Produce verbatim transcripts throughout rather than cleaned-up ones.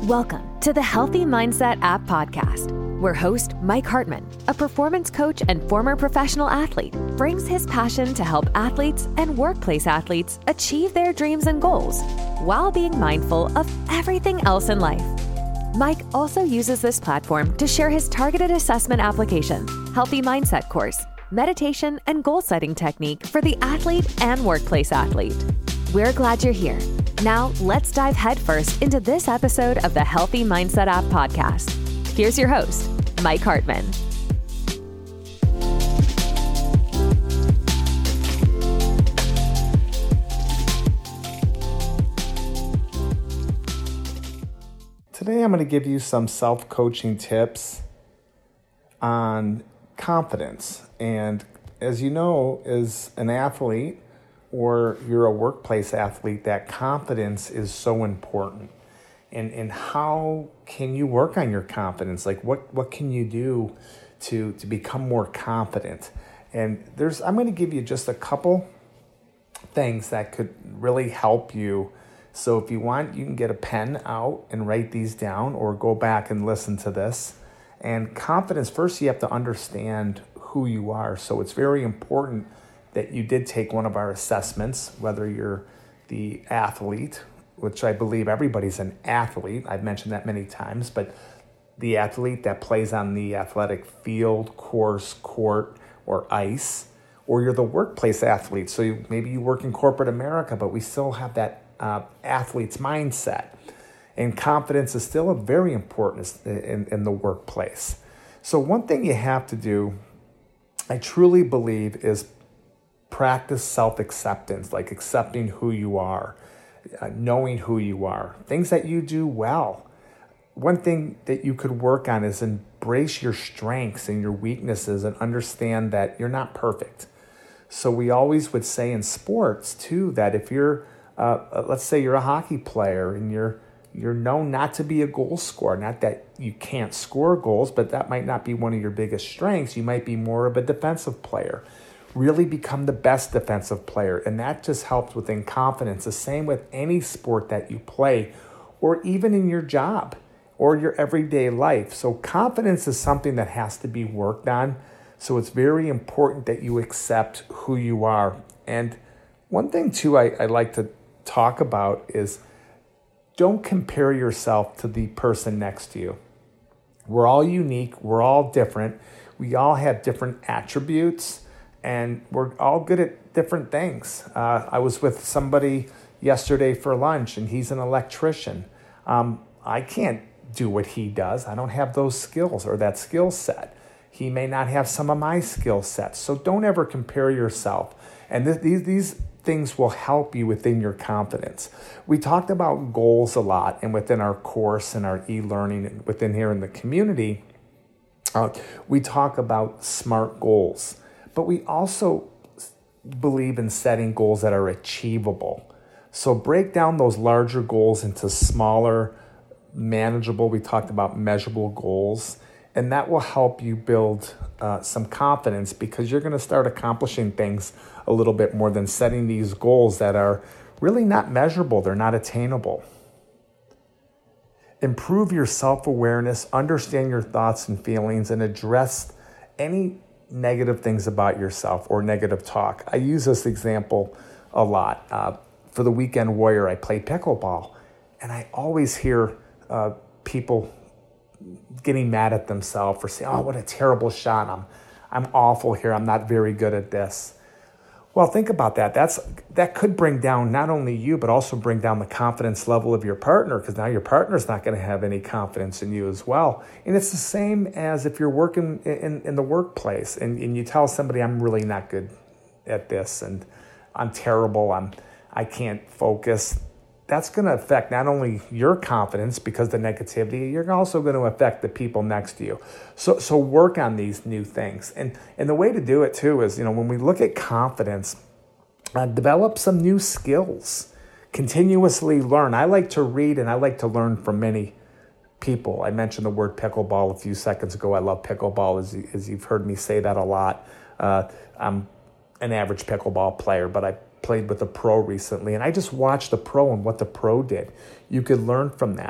Welcome to the Healthy Mindset App Podcast, where host Mike Hartman, a performance coach and former professional athlete, brings his passion to help athletes and workplace athletes achieve their dreams and goals while being mindful of everything else in life. Mike also uses this platform to share his targeted assessment application, Healthy Mindset course, meditation, and goal-setting technique for the athlete and workplace athlete. We're glad you're here. Now, let's dive headfirst into this episode of the Healthy Mindset App Podcast. Here's your host, Mike Hartman. Today, I'm going to give you some self-coaching tips on confidence. And as you know, as an athlete, or you're a workplace athlete, that confidence is so important. And and how can you work on your confidence? Like what, what can you do to, to become more confident? And there's I'm going to give you just a couple things that could really help you. So if you want, you can get a pen out and write these down or go back and listen to this. And confidence, first you have to understand who you are. So it's very important that you did take one of our assessments, whether you're the athlete, which I believe everybody's an athlete. I've mentioned that many times, but the athlete that plays on the athletic field, course, court, or ice, or you're the workplace athlete. So you, maybe you work in corporate America, but we still have that uh, athlete's mindset. And confidence is still a very important in, in the workplace. So one thing you have to do, I truly believe, is practice self-acceptance, like accepting who you are, uh, knowing who you are, things that you do well. One thing that you could work on is embrace your strengths and your weaknesses and understand that you're not perfect. So we always would say in sports too, that if you're, uh, let's say you're a hockey player and you're you're known not to be a goal scorer, not that you can't score goals, but that might not be one of your biggest strengths. You might be more of a defensive player. Really become the best defensive player, and that just helps within confidence. The same with any sport that you play, or even in your job or your everyday life. So confidence is something that has to be worked on. So it's very important that you accept who you are. And one thing too I, I like to talk about is don't compare yourself to the person next to you. We're all unique. We're all different. We all have different attributes. And we're all good at different things. Uh, I was with somebody yesterday for lunch, and he's an electrician. Um, I can't do what he does. I don't have those skills or that skill set. He may not have some of my skill sets. So don't ever compare yourself. And th- these, these things will help you within your confidence. We talked about goals a lot, and within our course and our e-learning and within here in the community, uh, we talk about SMART goals. But we also believe in setting goals that are achievable. So break down those larger goals into smaller, manageable, we talked about measurable goals, and that will help you build uh, some confidence because you're going to start accomplishing things a little bit more than setting these goals that are really not measurable, they're not attainable. Improve your self-awareness, understand your thoughts and feelings, and address any negative things about yourself or negative talk. I use this example a lot. Uh, for the Weekend Warrior, I played pickleball, and I always hear uh, people getting mad at themselves for saying, "Oh, what a terrible shot! I'm, I'm awful here. I'm not very good at this." Well, think about that. That's that could bring down not only you, but also bring down the confidence level of your partner, because now your partner's not going to have any confidence in you as well. And it's the same as if you're working in, in the workplace and, and you tell somebody, "I'm really not good at this, and I'm terrible. I'm I can't focus." That's going to affect not only your confidence because the negativity, you're also going to affect the people next to you. So so work on these new things. And and the way to do it too is, you know, when we look at confidence, uh, develop some new skills. Continuously learn. I like to read and I like to learn from many people. I mentioned the word pickleball a few seconds ago. I love pickleball, as, you, as you've heard me say that a lot. Uh, I'm an average pickleball player, but I played with a pro recently, and I just watched the pro and what the pro did. You could learn from that.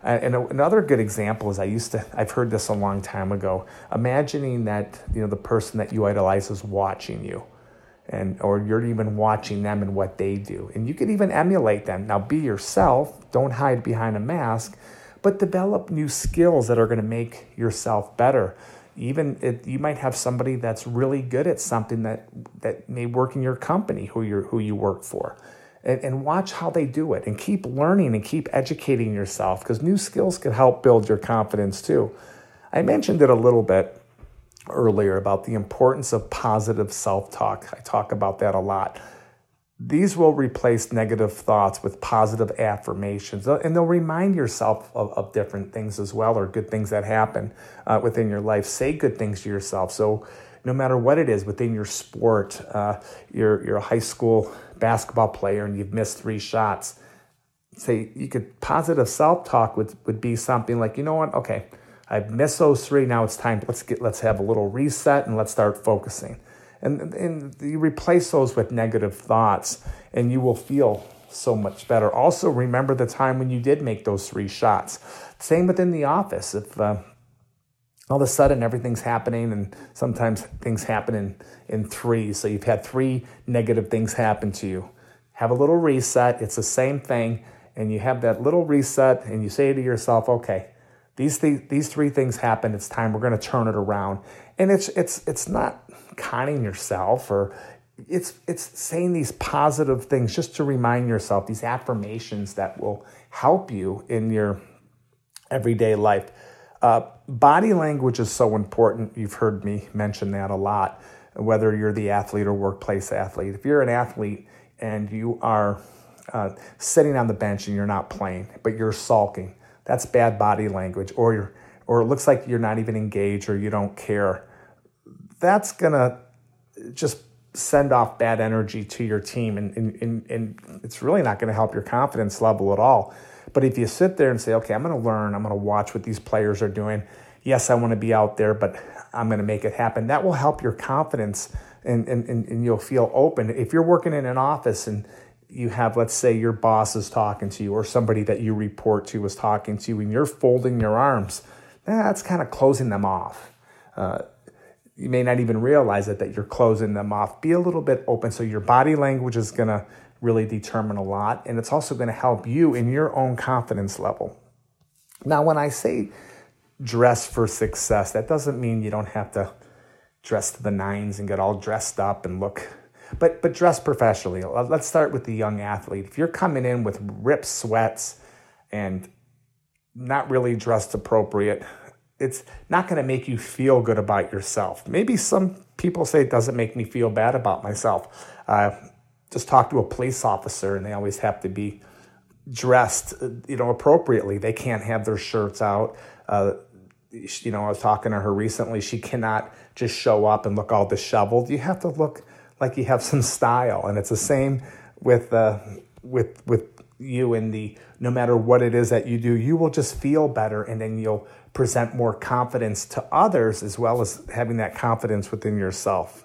Uh, and a, another good example is I used to, I've heard this a long time ago, imagining that, you know, the person that you idolize is watching you, and or you're even watching them and what they do. And you could even emulate them. Now, be yourself, don't hide behind a mask, but develop new skills that are going to make yourself better. Even if you might have somebody that's really good at something that, that may work in your company, who you who you work for. And, and watch how they do it, and keep learning and keep educating yourself, because new skills can help build your confidence too. I mentioned it a little bit earlier about the importance of positive self-talk. I talk about that a lot. These will replace negative thoughts with positive affirmations, and they'll remind yourself of, of different things as well, or good things that happen uh, within your life. Say good things to yourself. So no matter what it is within your sport, uh, you're, you're a high school basketball player and you've missed three shots, say you could, positive self-talk would, would be something like, you know what, okay, I've missed those three, now it's time, let's get, let's have a little reset and let's start focusing. And, and you replace those with negative thoughts and you will feel so much better. Also, remember the time when you did make those three shots. Same within the office. If uh, all of a sudden everything's happening, and sometimes things happen in, in threes. So you've had three negative things happen to you. Have a little reset. It's the same thing. And you have that little reset and you say to yourself, okay, these th- these three things happened. It's time. We're going to turn it around. And it's it's it's not conning yourself, or it's it's saying these positive things just to remind yourself, these affirmations that will help you in your everyday life. Uh, body language is so important. You've heard me mention that a lot, whether you're the athlete or workplace athlete. If you're an athlete and you are uh, sitting on the bench and you're not playing, but you're sulking, that's bad body language. Or you're, or it looks like you're not even engaged, or you don't care. That's gonna just send off bad energy to your team, and, and, and it's really not gonna help your confidence level at all. But if you sit there and say, okay, I'm going to learn, I'm going to watch what these players are doing. Yes, I want to be out there, but I'm going to make it happen. That will help your confidence, and, and, and you'll feel open. If you're working in an office and you have, let's say your boss is talking to you, or somebody that you report to is talking to you, and you're folding your arms, that's kind of closing them off. Uh, you may not even realize it, that you're closing them off. Be a little bit open. So your body language is going to really determine a lot, and it's also going to help you in your own confidence level. Now, when I say dress for success, that doesn't mean you don't have to dress to the nines and get all dressed up and look, but but dress professionally. Let's start with the young athlete. If you're coming in with ripped sweats and not really dressed appropriate, it's not going to make you feel good about yourself. Maybe some people say it doesn't make me feel bad about myself. Uh, Just talk to a police officer, and they always have to be dressed, you know, appropriately. They can't have their shirts out. Uh, you know, I was talking to her recently. She cannot just show up and look all disheveled. You have to look like you have some style, and it's the same with uh, with with you in the. No matter what it is that you do, you will just feel better, and then you'll present more confidence to others, as well as having that confidence within yourself.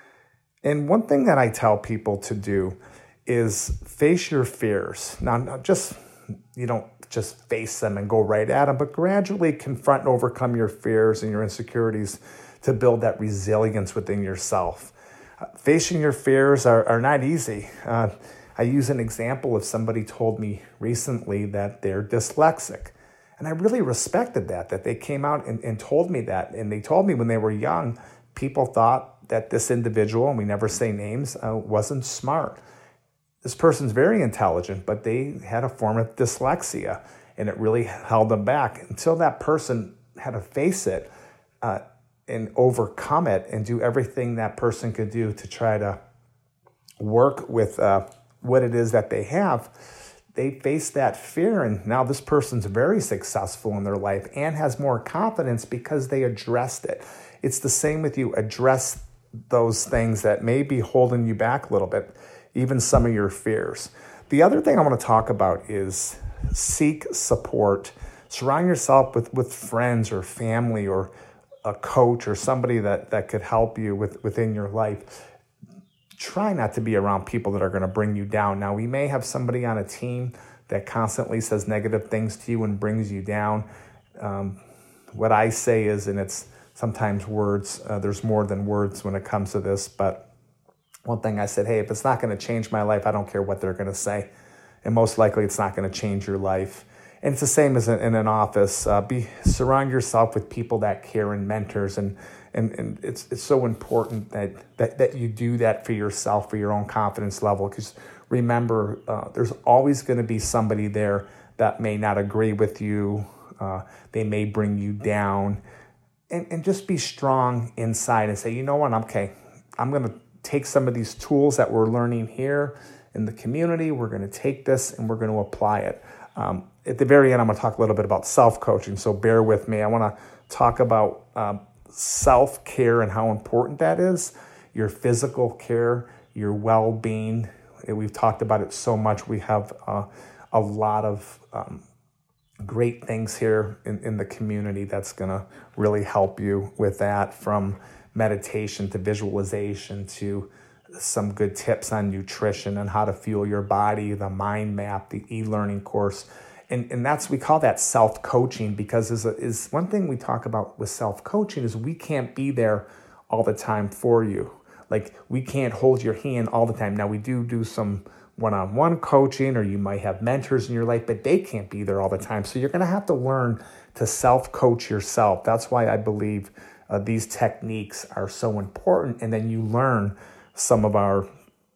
And one thing that I tell people to do is face your fears. Now, not just, you don't just face them and go right at them, but gradually confront and overcome your fears and your insecurities to build that resilience within yourself. Uh, facing your fears are, are not easy. Uh, I use an example of somebody told me recently that they're dyslexic. And I really respected that, that they came out and, and told me that. And they told me when they were young, people thought that this individual, and we never say names, uh, wasn't smart. This person's very intelligent, but they had a form of dyslexia, and it really held them back until that person had to face it uh, and overcome it and do everything that person could do to try to work with uh, what it is that they have. They faced that fear, and now this person's very successful in their life and has more confidence because they addressed it. It's the same with you. Address those things that may be holding you back a little bit, even some of your fears. The other thing I want to talk about is seek support. Surround yourself with, with friends or family or a coach or somebody that, that could help you with, within your life. Try not to be around people that are going to bring you down. Now, we may have somebody on a team that constantly says negative things to you and brings you down. Um, what I say is, and it's sometimes words, uh, there's more than words when it comes to this, but one thing I said, hey, if it's not going to change my life, I don't care what they're going to say. And most likely it's not going to change your life. And it's the same as in, in an office. Uh, be surround yourself with people that care and mentors. And and, and it's it's so important that, that, that you do that for yourself, for your own confidence level. Because remember, uh, there's always going to be somebody there that may not agree with you. Uh, they may bring you down. And, and just be strong inside and say, you know what, I'm okay. I'm going to take some of these tools that we're learning here in the community. We're going to take this and we're going to apply it. Um, at the very end, I'm going to talk a little bit about self-coaching, so bear with me. I want to talk about um, self-care and how important that is, your physical care, your well-being. We've talked about it so much. We have uh, a lot of um, great things here in, in the community that's going to really help you with that, from meditation to visualization to some good tips on nutrition and how to fuel your body, the mind map, the e-learning course. And and that's, we call that self-coaching, because is is one thing we talk about with self-coaching is we can't be there all the time for you. Like, we can't hold your hand all the time. Now, we do do some one-on-one coaching, or you might have mentors in your life, but they can't be there all the time. So you're going to have to learn to self-coach yourself. That's why I believe uh, these techniques are so important. And then you learn some of our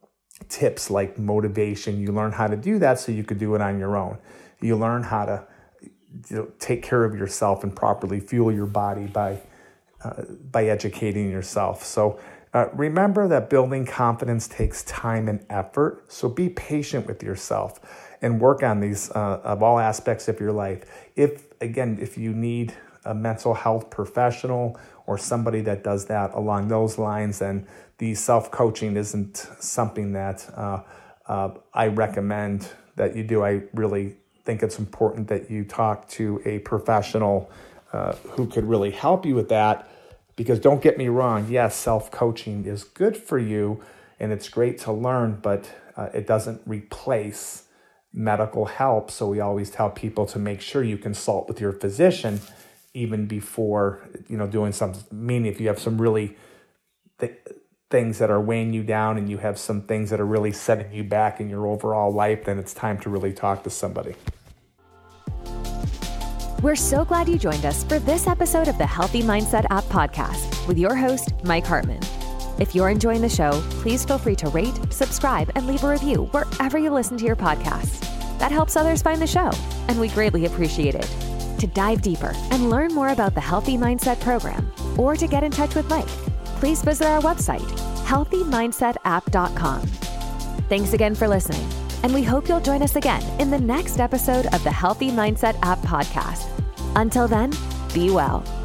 tips like motivation. You learn how to do that so you could do it on your own. You learn how to, you know, take care of yourself and properly fuel your body by uh, by educating yourself. So uh, remember that building confidence takes time and effort. So be patient with yourself and work on these uh, of all aspects of your life. If, again, if you need a mental health professional or somebody that does that along those lines, then the self-coaching isn't something that uh, uh, I recommend that you do. I really think it's important that you talk to a professional uh, who could really help you with that. Because don't get me wrong, yes, self-coaching is good for you and it's great to learn, but uh, it doesn't replace medical help. So we always tell people to make sure you consult with your physician even before, you know, doing something. Meaning, if you have some really th- things that are weighing you down and you have some things that are really setting you back in your overall life, then it's time to really talk to somebody. We're so glad you joined us for this episode of the Healthy Mindset App podcast with your host, Mike Hartman. If you're enjoying the show, please feel free to rate, subscribe, and leave a review wherever you listen to your podcasts. That helps others find the show, and we greatly appreciate it. To dive deeper and learn more about the Healthy Mindset program, or to get in touch with Mike, please visit our website, healthy mindset app dot com. Thanks again for listening, and we hope you'll join us again in the next episode of the Healthy Mindset App podcast. Until then, be well.